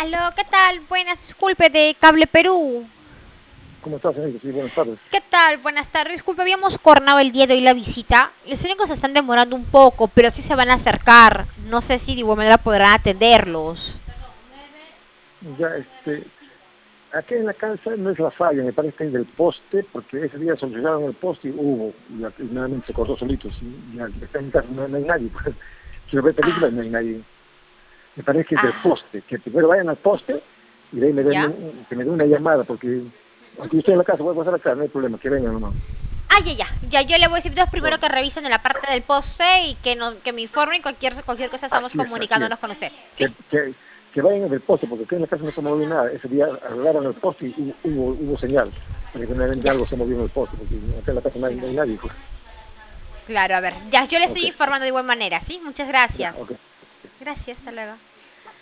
Aló, ¿qué tal? Buenas, disculpe, de Cable Perú. ¿Cómo estás, señorita? Sí, buenas tardes. ¿Qué tal? Buenas tardes. Disculpe, habíamos coordinado el día de hoy la visita. Los únicos se están demorando un poco, pero sí se van a acercar. No sé si de igual manera podrán atenderlos. Ya, aquí en la casa no es la falla, me parece que es del poste, porque ese día solucionaron el poste y y nuevamente se cortó solito. Y acá en mi casa no hay nadie. Pues. Quiero ver películas y no hay nadie. Me parece que es del Ah, poste, que primero vayan al poste y de ahí ¿ya? que me den una llamada, porque aunque yo estoy en la casa, voy a pasar acá, no hay problema, que vengan nomás. Ah, ya, ya. Ya, yo le voy a decir entonces primero Bueno, que revisen en la parte del poste y que me informen cualquier cosa estamos así es. comunicándonos con usted. ¿Sí? Que, que, que vayan del poste, porque acá en la casa no se movió nada. Ese día arreglaron el poste y hubo señal, para que nuevamente Ya. algo se movió en el poste, porque acá en la casa no hay Claro. nadie. Pues. Claro, a ver. Ya, yo le estoy Ok, informando de igual manera, ¿sí? Muchas ya, gracias. ok. Gracias, hasta luego.